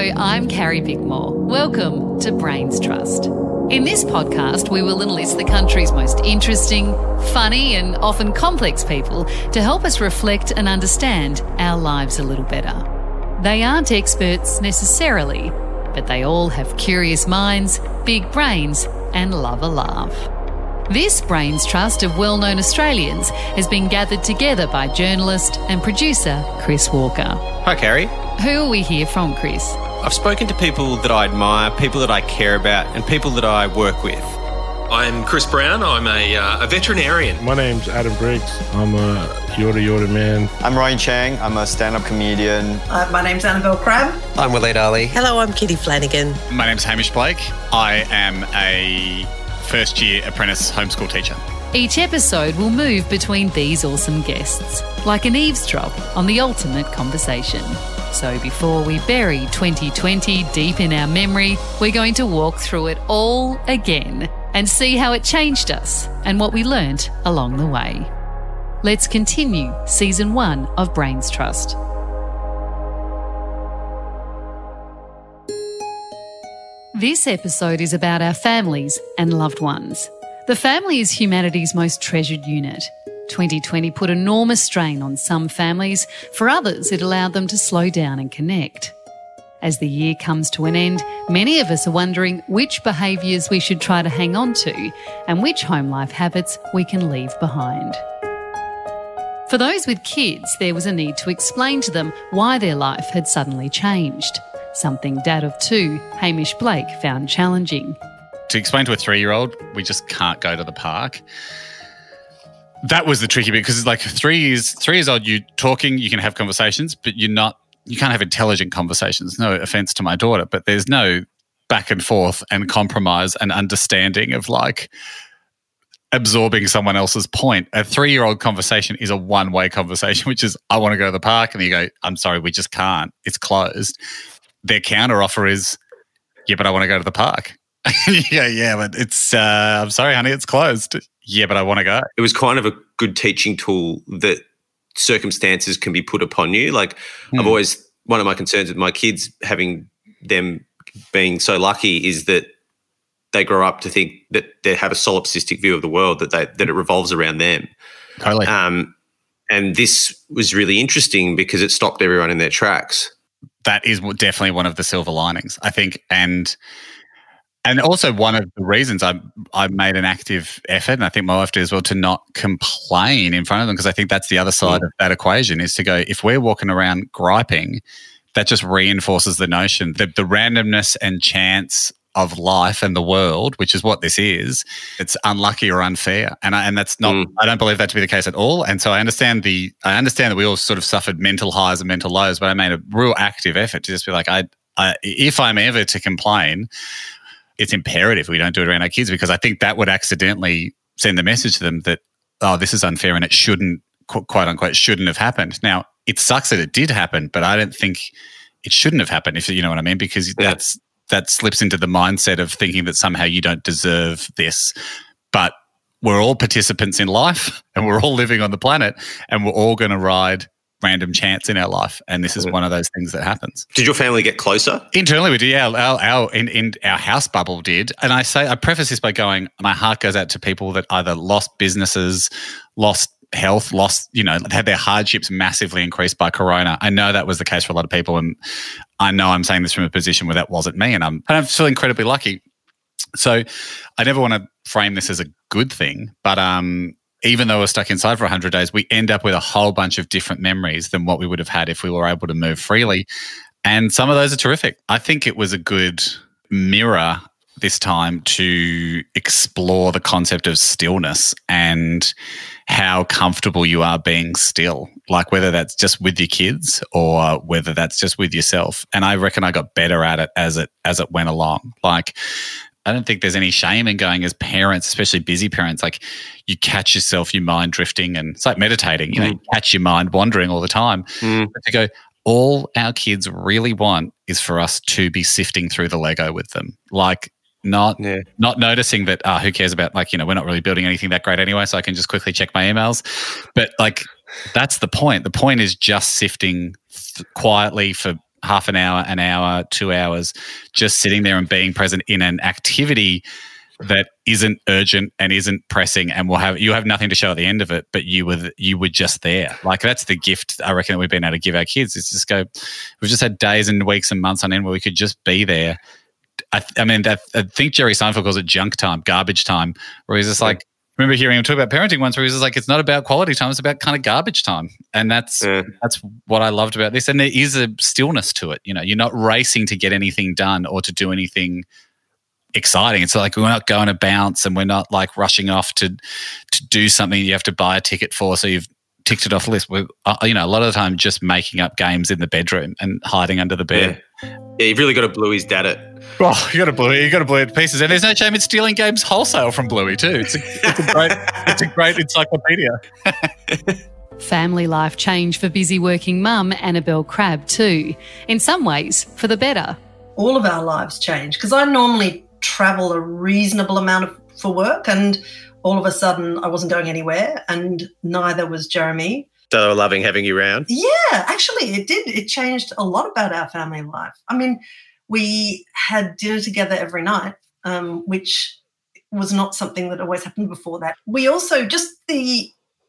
Hello, I'm Carrie Bickmore. Welcome to Brains Trust. In this podcast, we will enlist the country's most interesting, funny and often complex people to help us reflect and understand our lives a little better. They aren't experts necessarily, but they all have curious minds, big brains and love a laugh. This Brains Trust of well-known Australians has been gathered together by journalist and producer Chris Walker. Hi, Carrie. Who are we hear from, Chris? I've spoken to people that I admire, people that I care about, and people that I work with. I'm Chris Brown. I'm a veterinarian. My name's Adam Briggs. I'm a Yorta man. I'm Ryan Chang. I'm a stand-up comedian. My name's Annabelle Crabb. I'm Waleed Ali. Hello, I'm Kitty Flanagan. My name's Hamish Blake. I am a first-year apprentice homeschool teacher. Each episode will move between these awesome guests, like an eavesdrop on the ultimate conversation. So before we bury 2020 deep in our memory, we're going to walk through it all again and see how it changed us and what we learnt along the way. Let's continue Season 1 of Brains Trust. This episode is about our families and loved ones. The family is humanity's most treasured unit. 2020 put enormous strain on some families. For others, it allowed them to slow down and connect. As the year comes to an end, many of us are wondering which behaviours we should try to hang on to and which home life habits we can leave behind. For those with kids, there was a need to explain to them why their life had suddenly changed. Something Dad of two, Hamish Blake, found challenging. To explain to a 3-year-old, we just can't go to the park. That was the tricky bit because it's like 3 years old, you're talking, you can have conversations, but you can't have intelligent conversations. No offense to my daughter, but there's no back and forth and compromise and understanding of like absorbing someone else's point. A 3-year-old conversation is a one-way conversation, which is, I want to go to the park. And you go, I'm sorry, we just can't. It's closed. Their counter offer is, yeah, but I want to go to the park. Yeah, but it's, I'm sorry, honey, it's closed. Yeah, but I want to go. It was kind of a good teaching tool that circumstances can be put upon you. Like I've always, one of my concerns with my kids having them being so lucky is that they grow up to think that they have a solipsistic view of the world, that it revolves around them. Totally. And this was really interesting because it stopped everyone in their tracks. That is definitely one of the silver linings, I think. And also one of the reasons I made an active effort, and I think my wife did as well, to not complain in front of them, because I think that's the other side of that equation, is to go, if we're walking around griping, that just reinforces the notion that the randomness and chance of life and the world, which is what this is, it's unlucky or unfair. And that's not, I don't believe that to be the case at all. And so I understand that we all sort of suffered mental highs and mental lows, but I made a real active effort to just be like, if I'm ever to complain, it's imperative we don't do it around our kids, because I think that would accidentally send the message to them that, oh, this is unfair and it shouldn't, quote unquote, shouldn't have happened. Now, it sucks that it did happen, but I don't think it shouldn't have happened, if you know what I mean, because that slips into the mindset of thinking that somehow you don't deserve this. But we're all participants in life and we're all living on the planet and we're all going to ride random chance in our life, and this is one of those things that happens. Did your family get closer? Internally we did, yeah. Our house bubble did. And I preface this by going, my heart goes out to people that either lost businesses, lost health, had their hardships massively increased by corona. I know that was the case for a lot of people, and I know I'm saying this from a position where that wasn't me, and I feel incredibly lucky. So I never want to frame this as a good thing, but even though we're stuck inside for 100 days, we end up with a whole bunch of different memories than what we would have had if we were able to move freely. And some of those are terrific. I think it was a good mirror this time to explore the concept of stillness and how comfortable you are being still, like whether that's just with your kids or whether that's just with yourself. And I reckon I got better at it as it went along. Like, I don't think there's any shame in going as parents, especially busy parents, like you catch yourself, your mind drifting, and it's like meditating, you catch your mind wandering all the time. But to go, all our kids really want is for us to be sifting through the Lego with them. Like not noticing that, who cares about, like, we're not really building anything that great anyway, so I can just quickly check my emails. But like, that's the point. The point is just sifting quietly for half an hour, 2 hours, just sitting there and being present in an activity that isn't urgent and isn't pressing, and you have nothing to show at the end of it, but you were just there. Like, that's the gift I reckon that we've been able to give our kids. Is just go. We've just had days and weeks and months on end where we could just be there. I think Jerry Seinfeld calls it junk time, garbage time, where he's just like. I remember hearing him talk about parenting once, where he was just like, "It's not about quality time; it's about kind of garbage time," and that's what I loved about this. And there is a stillness to it. You're not racing to get anything done or to do anything exciting. It's like we're not going to bounce, and we're not like rushing off to do something you have to buy a ticket for, so you've ticked it off the list. We're, a lot of the time just making up games in the bedroom and hiding under the bed. Yeah, you've really got to Bluey's dad it. Oh, you got to Bluey it to pieces, and there's no shame in stealing games wholesale from Bluey too. It's a great encyclopedia. Family life changed for busy working mum Annabelle Crabb too, in some ways for the better. All of our lives changed because I normally travel a reasonable amount for work, and all of a sudden I wasn't going anywhere, and neither was Jeremy. So they were loving having you around? Yeah, actually it did. It changed a lot about our family life. I mean, we had dinner together every night, which was not something that always happened before that. We also, just the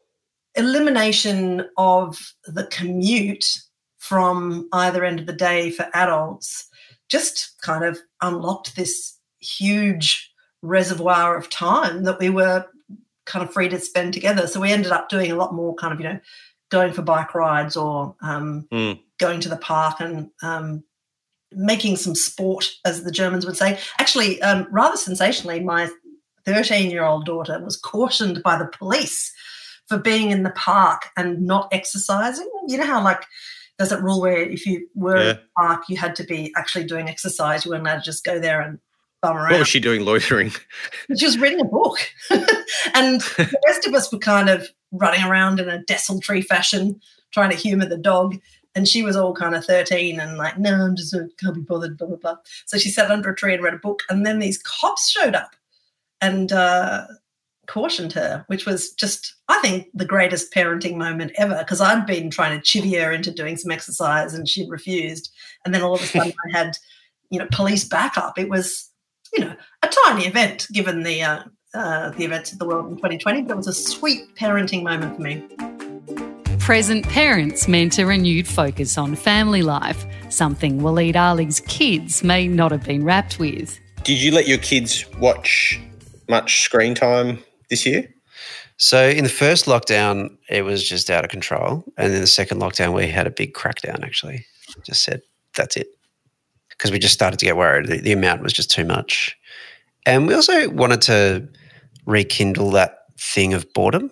elimination of the commute from either end of the day for adults just kind of unlocked this huge reservoir of time that we were kind of free to spend together. So we ended up doing a lot more kind of, going for bike rides or going to the park and making some sport, as the Germans would say. Actually, rather sensationally, my 13-year-old daughter was cautioned by the police for being in the park and not exercising. You know how, like, there's that rule where if you were in the park, you had to be actually doing exercise. You weren't allowed to just go there and bum around. What was she doing loitering? She was reading a book. And the rest of us were kind of running around in a desultory fashion trying to humour the dog. And she was all kind of 13 and like, no, I'm just can't be bothered, blah, blah, blah. So she sat under a tree and read a book. And then these cops showed up and cautioned her, which was just, I think, the greatest parenting moment ever, because I'd been trying to chivvy her into doing some exercise and she'd refused. And then all of a sudden I had, police backup. It was, a tiny event given the events of the world in 2020, but it was a sweet parenting moment for me. Present parents meant a renewed focus on family life, something Waleed Alig's kids may not have been wrapped with. Did you let your kids watch much screen time this year? So in the first lockdown, it was just out of control. And in the second lockdown, we had a big crackdown, actually. Just said, that's it. Because we just started to get worried. The amount was just too much. And we also wanted to rekindle that thing of boredom.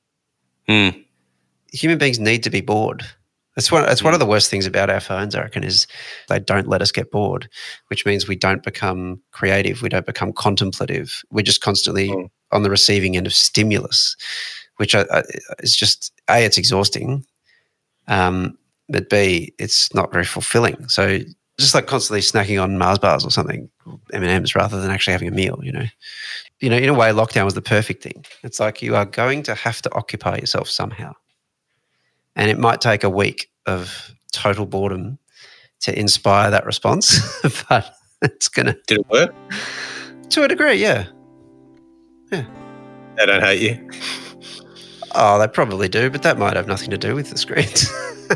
Human beings need to be bored. It's one of the worst things about our phones, I reckon, is they don't let us get bored, which means we don't become creative. We don't become contemplative. We're just constantly on the receiving end of stimulus, which is just, A, it's exhausting, but B, it's not very fulfilling. So just like constantly snacking on Mars bars or something, M&Ms, rather than actually having a meal, in a way, lockdown was the perfect thing. It's like you are going to have to occupy yourself somehow. And it might take a week of total boredom to inspire that response, but it's going to... Did it work? To a degree, yeah. Yeah. They don't hate you? Oh, they probably do, but that might have nothing to do with the screens.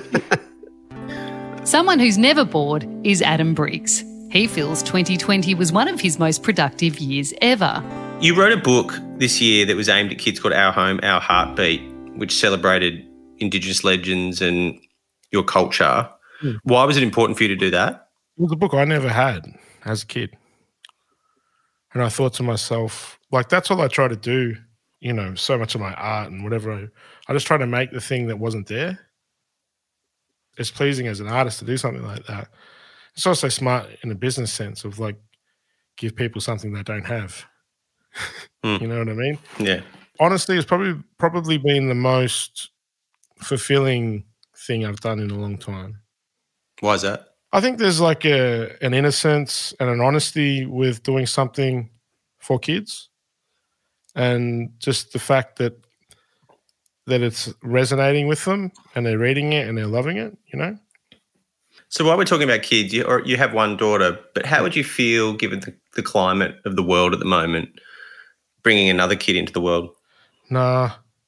Someone who's never bored is Adam Briggs. He feels 2020 was one of his most productive years ever. You wrote a book this year that was aimed at kids called Our Home, Our Heartbeat, which celebrated Indigenous legends and your culture. Why was it important for you to do that? It was a book I never had as a kid. And I thought to myself, like, that's all I try to do, so much of my art and whatever. I just try to make the thing that wasn't there. It's pleasing as an artist to do something like that. It's also smart in a business sense of, like, give people something they don't have. You know what I mean? Yeah. Honestly, it's probably been the most fulfilling thing I've done in a long time. Why is that? I think there's like an innocence and an honesty with doing something for kids, and just the fact that it's resonating with them and they're reading it and they're loving it, So while we're talking about kids, you have one daughter, but how would you feel given the climate of the world at the moment, bringing another kid into the world? Nah.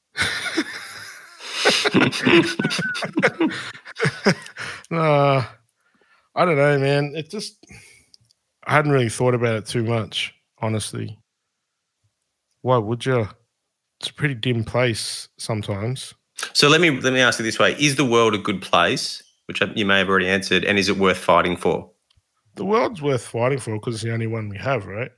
Nah. I don't know, man. I hadn't really thought about it too much, honestly. Why would you? It's a pretty dim place sometimes. So let me ask you this way. Is the world a good place, which you may have already answered, and is it worth fighting for? The world's worth fighting for because it's the only one we have, right?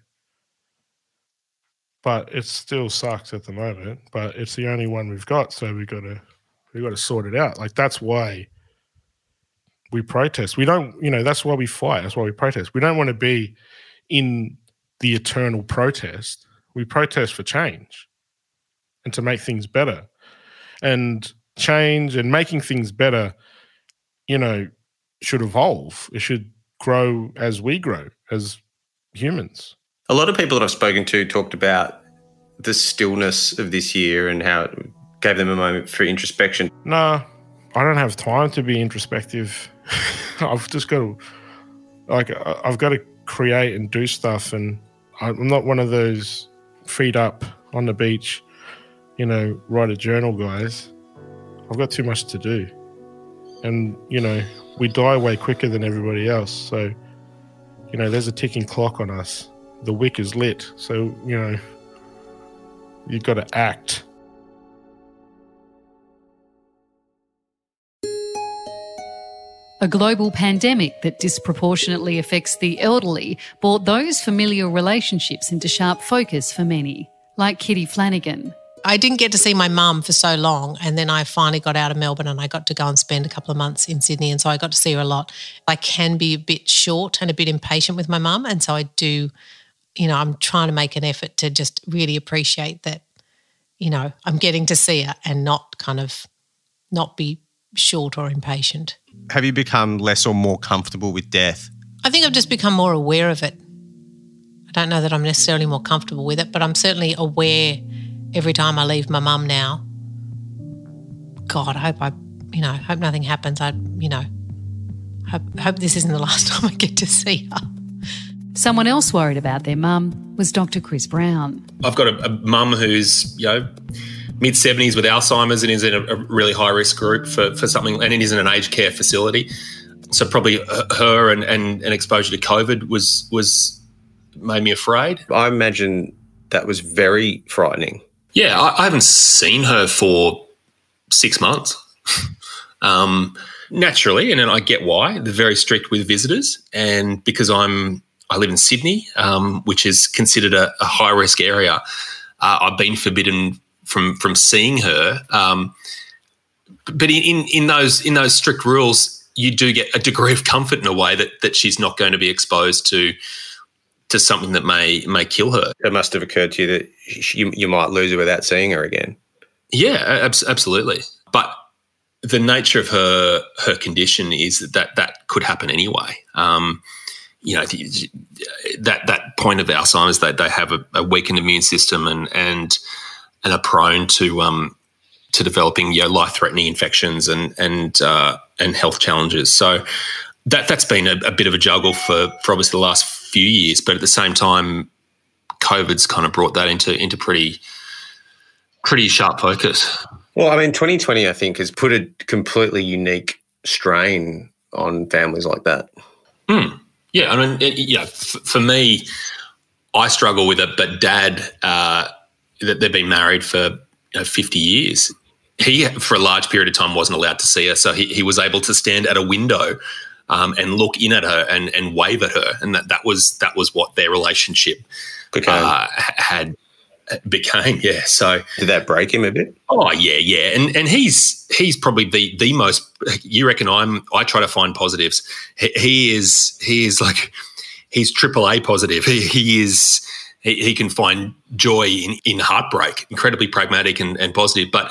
But it still sucks at the moment, but it's the only one we've got, so we got to sort it out. Like, that's why we protest. We don't, that's why we fight. That's why we protest. We don't want to be in the eternal protest. We protest for change and to make things better. And change and making things better, should evolve. It should grow as we grow as humans. A lot of people that I've spoken to talked about the stillness of this year and how it gave them a moment for introspection. No, I don't have time to be introspective. I've just got to, I've got to create and do stuff, and I'm not one of those feet up on the beach, write a journal guys. I've got too much to do. And, we die way quicker than everybody else. So, there's a ticking clock on us. The wick is lit. So, you've got to act. A global pandemic that disproportionately affects the elderly brought those familiar relationships into sharp focus for many, like Kitty Flanagan. I didn't get to see my mum for so long, and then I finally got out of Melbourne and I got to go and spend a couple of months in Sydney, and so I got to see her a lot. I can be a bit short and a bit impatient with my mum, and so I do, I'm trying to make an effort to just really appreciate that, I'm getting to see her and not be short or impatient. Have you become less or more comfortable with death? I think I've just become more aware of it. I don't know that I'm necessarily more comfortable with it, but I'm certainly aware every time I leave my mum now. God, I hope nothing happens. I hope this isn't the last time I get to see her. Someone else worried about their mum was Dr. Chris Brown. I've got a mum who's, mid-70s with Alzheimer's and is in a really high-risk group for something, and it is in an aged care facility. So probably her and exposure to COVID was made me afraid. I imagine that was very frightening. Yeah, I haven't seen her for 6 months. Naturally, and then I get why. They're very strict with visitors, and because I live in Sydney, which is considered a high-risk area, I've been forbidden from seeing her. But in those strict rules, you do get a degree of comfort in a way that she's not going to be exposed to something that may kill her. It must have occurred to you that you might lose her without seeing her again. Yeah, absolutely. But the nature of her condition is that could happen anyway. That point of Alzheimer's, they have a weakened immune system and are prone to developing life-threatening infections and health challenges. So that's been a bit of a juggle for obviously the last few years, but at the same time, COVID's kind of brought that into pretty sharp focus. Well, 2020, I think, has put a completely unique strain on families like that. Yeah, for me, I struggle with it, but Dad, they've been married for 50 years. He, for a large period of time, wasn't allowed to see her, so he was able to stand at a window and look in at her and wave at her, and that was what their relationship became. Yeah. So did that break him a bit? Oh yeah. And he's probably the most. You reckon I try to find positives. He is like he's AAA positive. He can find joy in heartbreak. Incredibly pragmatic and positive. But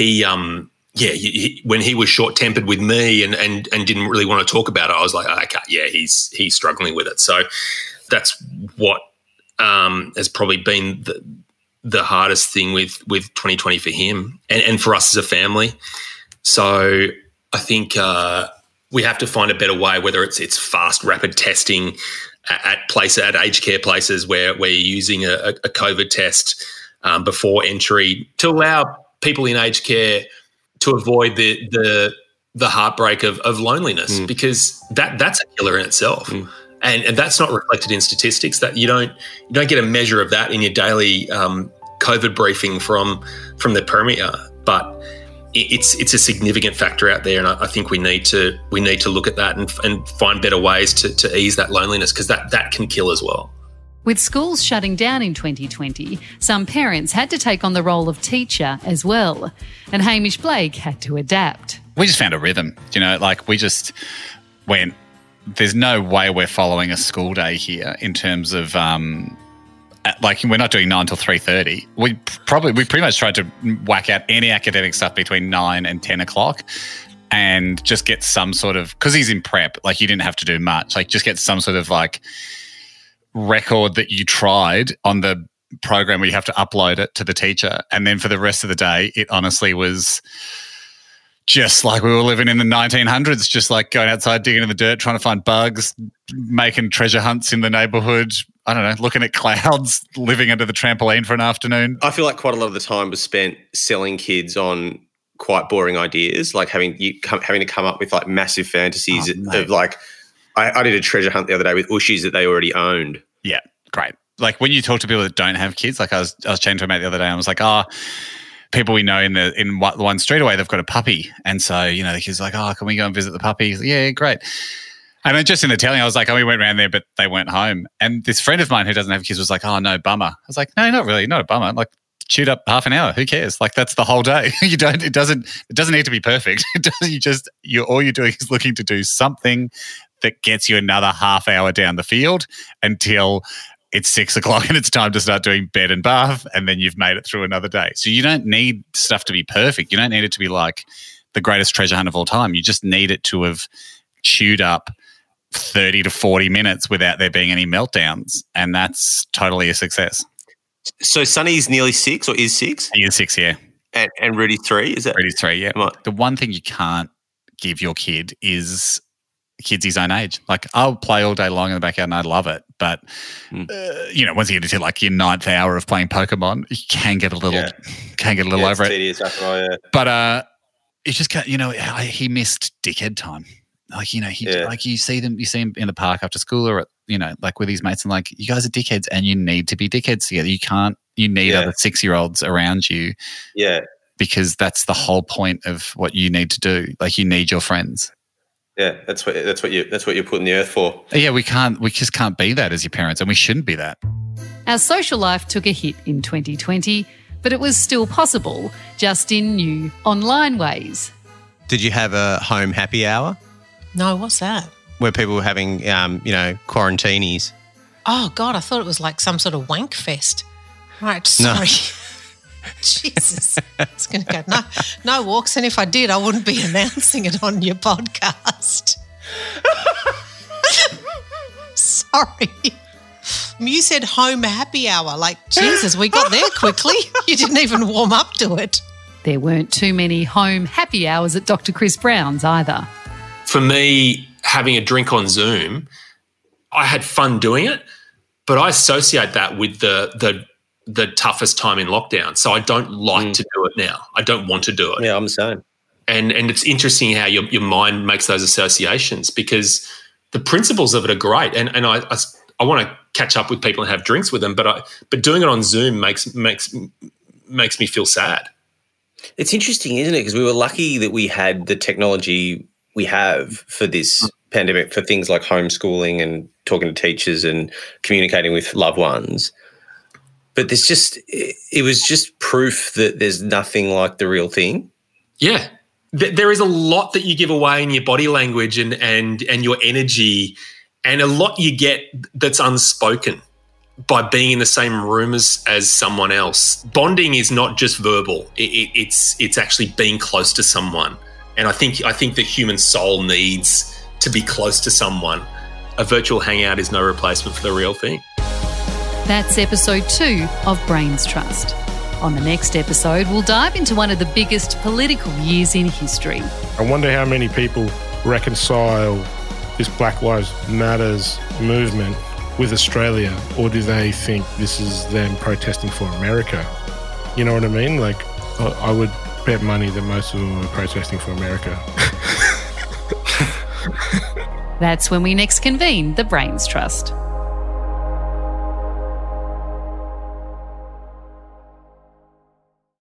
when he was short-tempered with me and didn't really want to talk about it, I was like, okay, yeah, he's struggling with it. So that's what has probably been the hardest thing with 2020 for him and for us as a family. So I think We have to find a better way, whether it's fast, rapid testing at aged care places where you're using a COVID test before entry to allow people in aged care to avoid the heartbreak of loneliness, because that's a killer in itself. And that's not reflected in statistics. That you don't get a measure of that in your daily COVID briefing from the Premier. But it's a significant factor out there, and I think we need to look at that and find better ways to ease that loneliness, because that can kill as well. With schools shutting down in 2020, some parents had to take on the role of teacher as well, and Hamish Blake had to adapt. We just found a rhythm, like we just went, there's no way we're following a school day here in terms of like we're not doing 9 till 3:30. We pretty much tried to whack out any academic stuff between 9 and 10 o'clock and just get some sort of, because he's in prep, like you didn't have to do much, like just get some sort of like record that you tried on the program where you have to upload it to the teacher. And then for the rest of the day, it honestly was just like we were living in the 1900s, just like going outside, digging in the dirt, trying to find bugs, making treasure hunts in the neighbourhood. I don't know, looking at clouds, living under the trampoline for an afternoon. I feel like quite a lot of the time was spent selling kids on quite boring ideas, like having to come up with like massive fantasies of like, I did a treasure hunt the other day with Ushies that they already owned. Yeah, great. Like when you talk to people that don't have kids, like I was chatting to a mate the other day and I was like, people we know in one street away, they've got a puppy. And so, the kid's like, can we go and visit the puppy? He's like, yeah, great. And then just in the telling, I was like, we went around there, but they weren't home. And this friend of mine who doesn't have kids was like, no, bummer. I was like, no, not really, not a bummer. I'm like, chewed up half an hour. Who cares? Like that's the whole day. It doesn't need to be perfect. All you're doing is looking to do something that gets you another half hour down the field until it's 6 o'clock and it's time to start doing bed and bath, and then you've made it through another day. So you don't need stuff to be perfect. You don't need it to be like the greatest treasure hunt of all time. You just need it to have chewed up 30 to 40 minutes without there being any meltdowns, and that's totally a success. So Sonny's nearly 6 or is 6? He is 6, yeah. And Rudy's 3, is that? Rudy's 3, yeah. The one thing you can't give your kid is kids his own age. Like I'll play all day long in the backyard and I love it, but once you get into like your 9th hour of playing Pokemon, you can get a little over it. Tedious after all, yeah. But you just can't. He missed dickhead time. Like like you see him in the park after school or like with his mates, and like you guys are dickheads and you need to be dickheads together. You need other 6-year-olds around you. Yeah, because that's the whole point of what you need to do. Like you need your friends. Yeah, that's what you're putting the earth for. Yeah, we just can't be that as your parents, and we shouldn't be that. Our social life took a hit in 2020, but it was still possible, just in new online ways. Did you have a home happy hour? No, what's that? Where people were having, quarantinis. Oh, God, I thought it was like some sort of wank fest. Right, sorry. No. Jesus, it's going to go. No walks, and if I did, I wouldn't be announcing it on your podcast. Sorry. You said home happy hour. Like, Jesus, we got there quickly. You didn't even warm up to it. There weren't too many home happy hours at Dr. Chris Brown's either. For me, having a drink on Zoom, I had fun doing it, but I associate that with the toughest time in lockdown. So I don't like to do it now. I don't want to do it. Yeah, I'm the same. And it's interesting how your mind makes those associations, because the principles of it are great. And I want to catch up with people and have drinks with them, but doing it on Zoom makes me feel sad. It's interesting, isn't it? Because we were lucky that we had the technology we have for this pandemic, for things like homeschooling and talking to teachers and communicating with loved ones. But it was just proof that there's nothing like the real thing. Yeah. There is a lot that you give away in your body language and your energy, and a lot you get that's unspoken by being in the same room as someone else. Bonding is not just verbal. It's actually being close to someone. And I think the human soul needs to be close to someone. A virtual hangout is no replacement for the real thing. That's episode 2 of Brains Trust. On the next episode, we'll dive into one of the biggest political years in history. I wonder how many people reconcile this Black Lives Matters movement with Australia, or do they think this is them protesting for America? You know what I mean? Like, I would bet money that most of them were protesting for America. That's when we next convene the Brains Trust.